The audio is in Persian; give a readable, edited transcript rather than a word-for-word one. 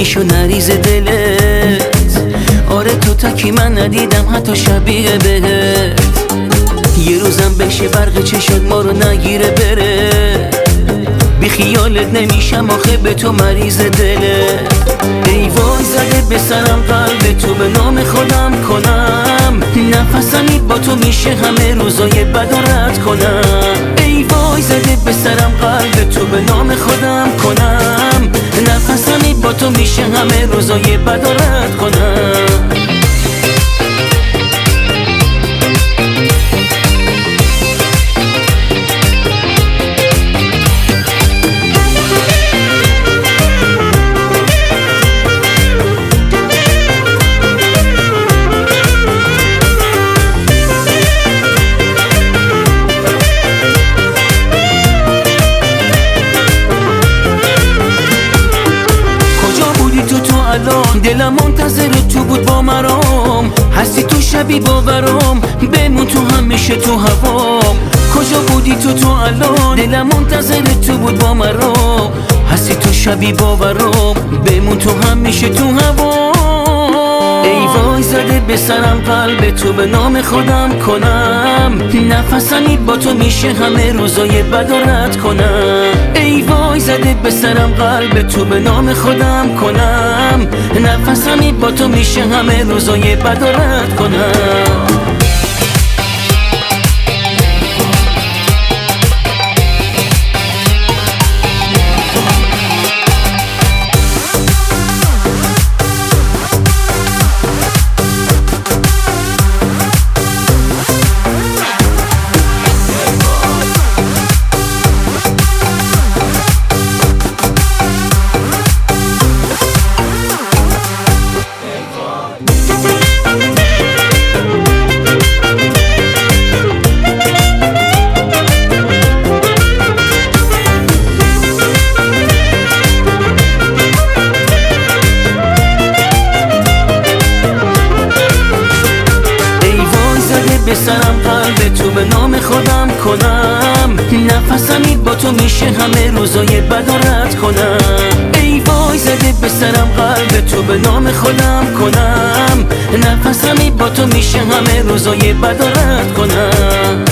میشو نریز دلت. آره تو تکی من ندیدم حتی شبیه بهت. یه روزم بشه برق چشات ما رو نگیره بره. بی خیالت نمیشم آخه به تو مریض دلت. ای وای زده به سرم قلب تو به نام خودم کنم. نفسمی با تو میشه همه روزای بد و رد کنم. ای وای زده به سرم قلب تو به نام خودم کنم. نفسمی با تو میشه همه روزای بد و رد کنم. دلم منتظر تو بود با مرام. هستی تو شبی باورام. بمون تو همیشه تو هوام. کجا بودی تو الان؟ دلم منتظر تو بود با مرام. هستی تو شبی باورام. بمون تو همیشه تو هوام. ای وای زده به سرم قلب تو به نام خودم کنم. نفسمی با تو میشه همه روزای بد و رد کنم. ای وای زده به سرم قلب تو به نام خودم کنم. نفسمی با تو میشه همه روزای بد و رد کنم. به سرم قلب تو به نام خودم کنم. نفسمی با تو میشه همه روزای بد و رد کنم. ای وای زده به سرم قلب تو به نام خودم کنم. نفسمی با تو میشه همه روزای بد و رد کنم.